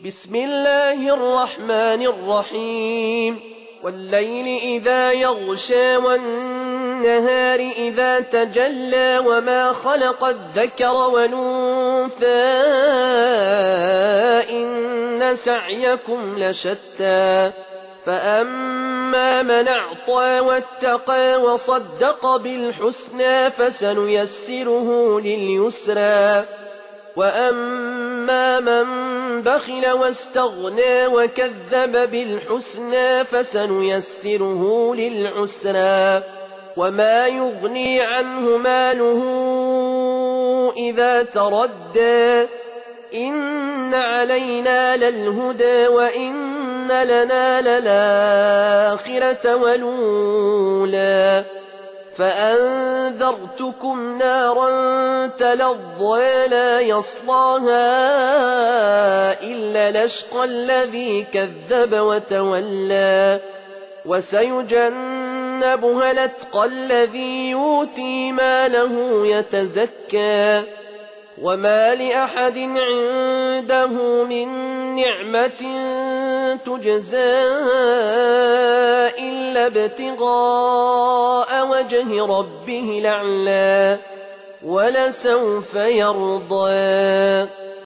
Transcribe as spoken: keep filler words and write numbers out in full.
بسم الله الرحمن الرحيم والليل إذا يغشى والنهار إذا تجلى وما خلق الذكر والأنثى إن سعيكم لشتى فأما من أعطى واتقى وصدق بالحسنى فسنيسره لليسرى وأما من بخل واستغنى وكذب بالحسنى فسنيسره للعسرى وما يغني عنه ماله إذا تردى إن علينا للهدى وإن لنا للآخرة والأولى فأنذرتكم نارا تلظى لا يصلاها إلا الأشقى الذي كذب وتولى وسيجنبها الأتقى الذي يؤتي ماله يتزكى وما لأحد عنده من نعمة تجزى إلا ابتغاء وجه ربه الأعلى ولسوف يرضى